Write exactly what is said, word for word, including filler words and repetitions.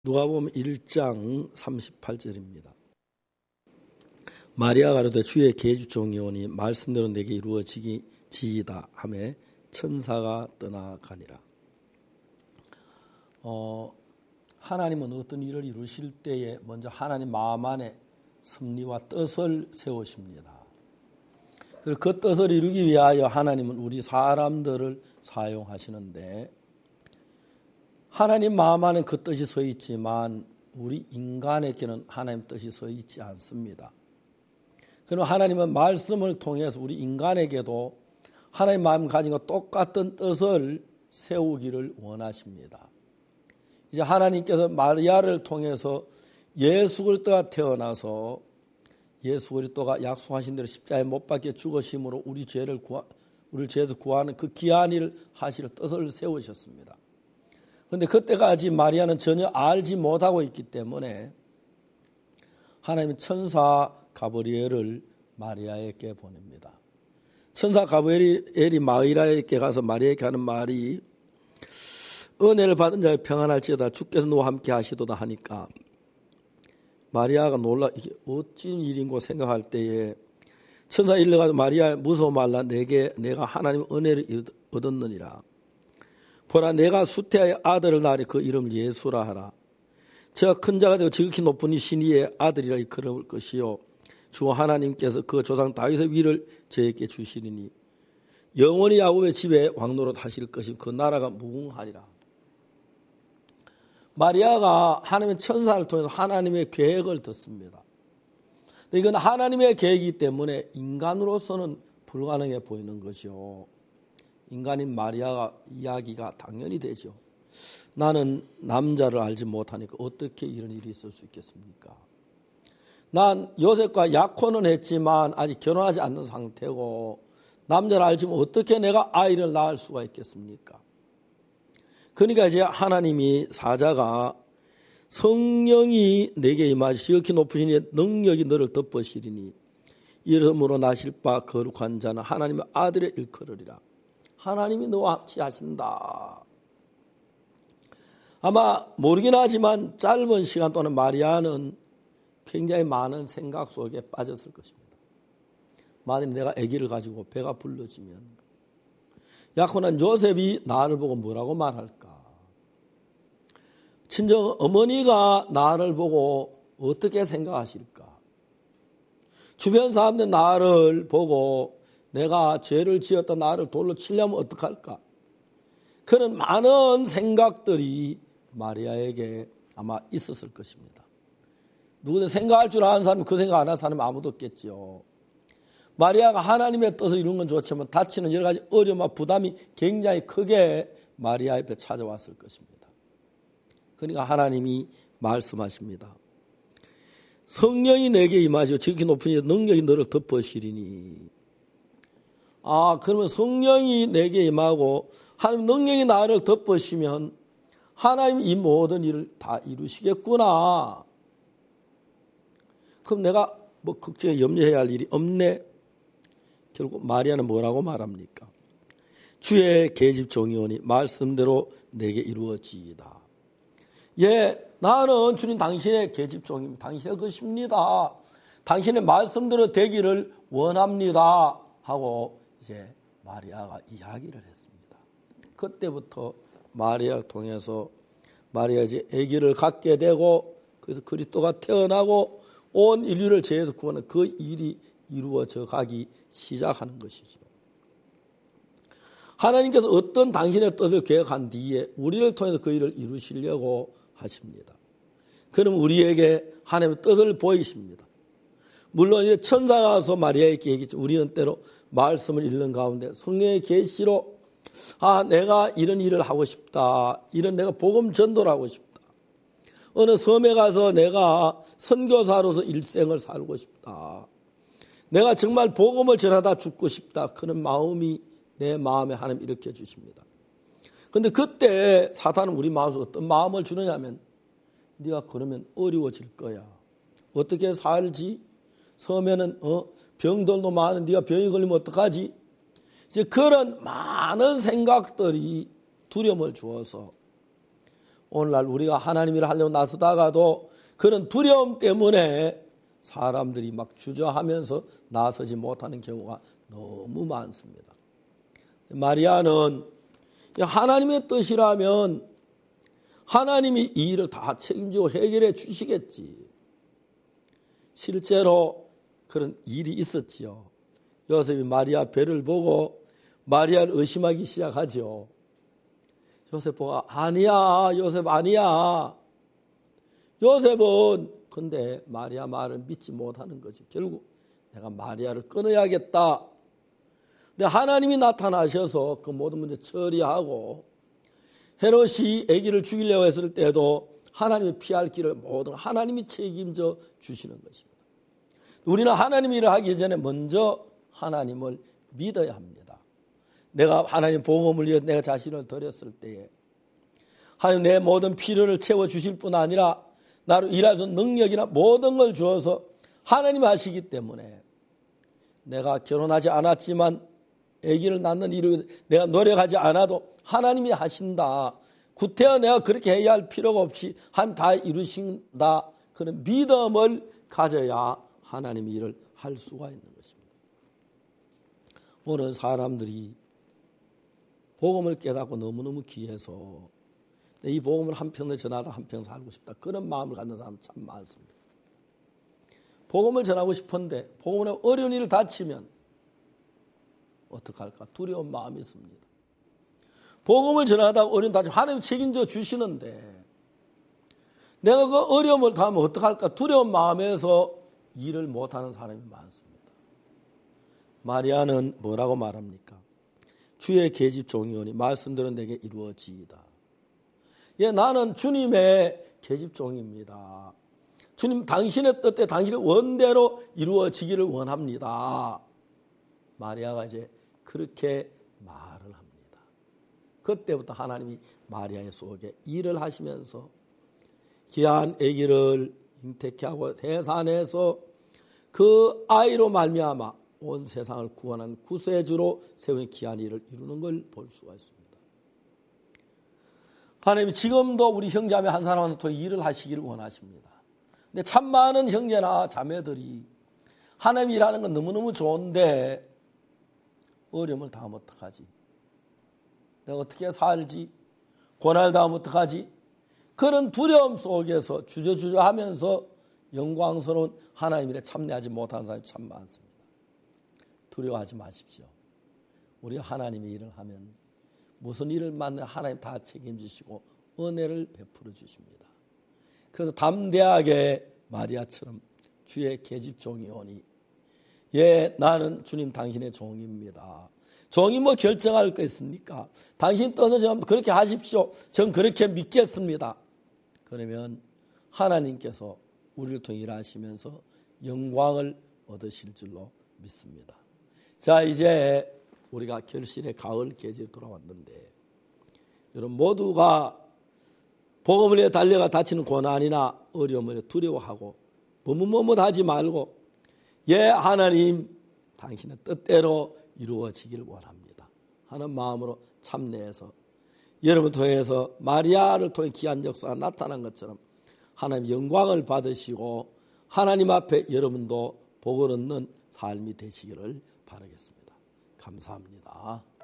누가복음 일 장 삼십팔 절입니다. 마리아가 가로되 주의 계집종이 오니 말씀대로 내게 이루어지기지이다 하매 천사가 떠나가니라. 어, 하나님은 어떤 일을 이루실 때에 먼저 하나님 마음 안에 섭리와 뜻을 세우십니다. 그리고 그 뜻을 이루기 위하여 하나님은 우리 사람들을 사용하시는데, 하나님 마음 안에 그 뜻이 서 있지만 우리 인간에게는 하나님 뜻이 서 있지 않습니다. 그럼 하나님은 말씀을 통해서 우리 인간에게도 하나님 마음 가진 것 똑같은 뜻을 세우기를 원하십니다. 이제 하나님께서 마리아를 통해서 예수 그리스도가 태어나서 예수 그리스도가 약속하신 대로 십자가에 못 박혀 죽으심으로 우리 죄를 구하, 우리를 죄에서 구하는 그 귀한 일을 하실 뜻을 세우셨습니다. 그런데 그때까지 마리아는 전혀 알지 못하고 있기 때문에 하나님은 천사 가브리엘을 마리아에게 보냅니다. 천사 가브리엘이 마리아에게 가서 마리아에게 하는 말이 은혜를 받은 자의 평안할지어다 주께서 너와 함께 하시도다 하니까 마리아가 놀라 이게 어찌 일인고 생각할 때에 천사 일러가지고 마리아 무서워 말라 내게 내가 하나님 은혜를 얻었느니라. 보라 내가 수태의 아들을 낳으리 그 이름을 예수라 하라. 제가 큰 자가 되고 지극히 높은 이 신이의 아들이라 이끌어올 것이요 주 하나님께서 그 조상 다윗의 위를 저에게 주시리니 영원히 야곱의 집에 왕노릇 하실 것이 그 나라가 무궁하리라. 마리아가 하나님의 천사를 통해서 하나님의 계획을 듣습니다. 이건 하나님의 계획이기 때문에 인간으로서는 불가능해 보이는 것이요. 인간인 마리아가 이야기가 당연히 되죠. 나는 남자를 알지 못하니까 어떻게 이런 일이 있을 수 있겠습니까? 난 요셉과 약혼은 했지만 아직 결혼하지 않는 상태고 남자를 알지 못하면 어떻게 내가 아이를 낳을 수가 있겠습니까? 그러니까 이제 하나님이 사자가 성령이 내게 임하시 지극히 높으신 이의 능력이 너를 덮으시리니 이름으로 나실 바 거룩한 자는 하나님의 아들의 일컬으리라. 하나님이 너와 같이 하신다. 아마 모르긴 하지만 짧은 시간 동안 마리아는 굉장히 많은 생각 속에 빠졌을 것입니다. 만일 내가 아기를 가지고 배가 불러지면 약혼한 요셉이 나를 보고 뭐라고 말할까? 친정 어머니가 나를 보고 어떻게 생각하실까? 주변 사람들 나를 보고 내가 죄를 지었다 나를 돌로 치려면 어떡할까? 그런 많은 생각들이 마리아에게 아마 있었을 것입니다. 누구든 생각할 줄 아는 사람이 그 생각 안 하는 사람이 아무도 없겠죠. 마리아가 하나님의 뜻을 이루는 건 좋지만 다치는 여러 가지 어려움과 부담이 굉장히 크게 마리아 옆에 찾아왔을 것입니다. 그러니까 하나님이 말씀하십니다. 성령이 내게 임하시고 지극히 높은 이의 능력이 너를 덮으시리니. 아, 그러면 성령이 내게 임하고 하나님 능력이 나를 덮으시면 하나님이 이 모든 일을 다 이루시겠구나. 그럼 내가 뭐 걱정에 염려해야 할 일이 없네. 결국 마리아는 뭐라고 말합니까? 주의 계집종이 오니 말씀대로 내게 이루어지이다. 예, 나는 주님 당신의 계집종입니다. 당신의 것입니다. 당신의 말씀대로 되기를 원합니다. 하고 이제 마리아가 이야기를 했습니다. 그때부터 마리아를 통해서 마리아 이제 아기를 갖게 되고 그래서 그리스도가 태어나고 온 인류를 죄에서 구하는 그 일이 이루어져 가기 시작하는 것이죠. 하나님께서 어떤 당신의 뜻을 계획한 뒤에 우리를 통해서 그 일을 이루시려고 하십니다. 그럼 우리에게 하나님의 뜻을 보이십니다. 물론 이제 천사가 와서 마리아에게 얘기했죠. 우리는 때로 말씀을 읽는 가운데 성령의 계시로 아 내가 이런 일을 하고 싶다. 이런 내가 복음 전도를 하고 싶다. 어느 섬에 가서 내가 선교사로서 일생을 살고 싶다. 내가 정말 복음을 전하다 죽고 싶다. 그런 마음이 내 마음에 하나님 일으켜 주십니다. 그런데 그때 사탄은 우리 마음에서 어떤 마음을 주느냐면 네가 그러면 어려워질 거야. 어떻게 살지? 섬에는 어, 병들도 많은 네가 병이 걸리면 어떡하지? 이제 그런 많은 생각들이 두려움을 주어서 오늘날 우리가 하나님이라 하려고 나서다가도 그런 두려움 때문에 사람들이 막 주저하면서 나서지 못하는 경우가 너무 많습니다. 마리아는 하나님의 뜻이라면 하나님이 이 일을 다 책임지고 해결해 주시겠지. 실제로 그런 일이 있었지요. 요셉이 마리아 배를 보고 마리아를 의심하기 시작하죠. 요셉 보고 아니야, 요셉 아니야. 요셉은 근데 마리아 말을 믿지 못하는 거지. 결국 내가 마리아를 끊어야겠다. 근데 하나님이 나타나셔서 그 모든 문제 처리하고 헤롯이 아기를 죽이려고 했을 때도 하나님이 피할 길을 모든 하나님이 책임져 주시는 것입니다. 우리는 하나님 일을 하기 전에 먼저 하나님을 믿어야 합니다. 내가 하나님 복음을 위해 내가 자신을 드렸을 때에 하나님 내 모든 필요를 채워주실 뿐 아니라 나로 일할 수 있는 능력이나 모든 걸 주어서 하나님이 하시기 때문에 내가 결혼하지 않았지만 아기를 낳는 일을 내가 노력하지 않아도 하나님이 하신다. 구태여 내가 그렇게 해야 할 필요가 없이 하나님 다 이루신다. 그런 믿음을 가져야 하나님의 일을 할 수가 있는 것입니다. 오늘 사람들이 복음을 깨닫고 너무너무 귀해서 이 복음을 한평생 전하다 한평생 살고 싶다. 그런 마음을 갖는 사람 참 많습니다. 복음을 전하고 싶은데 복음에 어려운 일을 닥치면 어떡할까? 두려운 마음이 있습니다. 복음을 전하다 어려운 닥치면 하나님 책임져 주시는데 내가 그 어려움을 당하면 어떡할까? 두려운 마음에서 일을 못하는 사람이 많습니다. 마리아는 뭐라고 말합니까? 주의 계집 종이오니 말씀대로 내게 이루어지이다. 예, 나는 주님의 계집 종입니다. 주님 당신의 뜻대 당신의 원대로 이루어지기를 원합니다. 마리아가 이제 그렇게 말을 합니다. 그때부터 하나님이 마리아의 속에 일을 하시면서 귀한 아기를 잉태케 하고 태산에서 그 아이로 말미암아 온 세상을 구원한 구세주로 세운 귀한 일을 이루는 걸 볼 수가 있습니다. 하나님이 지금도 우리 형제자매 한 사람한테 일을 하시기를 원하십니다. 근데 참 많은 형제나 자매들이 하나님 일하는 건 너무너무 좋은데 어려움을 당하면 어떡하지? 내가 어떻게 살지? 고난을 당하면 어떡하지? 그런 두려움 속에서 주저주저 하면서 영광스러운 하나님 일에 참여하지 못하는 사람이 참 많습니다. 두려워하지 마십시오. 우리가 하나님의 일을 하면 무슨 일을 맡는 하나님 다 책임지시고 은혜를 베풀어 주십니다. 그래서 담대하게 마리아처럼 주의 계집 종이오니 예, 나는 주님 당신의 종입니다. 종이 뭐 결정할 거 있습니까? 당신 뜻을 좀 그렇게 하십시오. 전 그렇게 믿겠습니다. 그러면 하나님께서 우리를 통해 일하시면서 영광을 얻으실 줄로 믿습니다. 자, 이제 우리가 결실의 가을 계절에 돌아왔는데 여러분 모두가 복음을 위해 달려가 다치는 고난이나 어려움을 두려워하고 머뭇머뭇하지 말고 예, 하나님 당신의 뜻대로 이루어지길 원합니다 하는 마음으로 참여해서 여러분 통해서 마리아를 통해 귀한 역사가 나타난 것처럼 하나님 영광을 받으시고 하나님 앞에 여러분도 복을 얻는 삶이 되시기를 바라겠습니다. 감사합니다.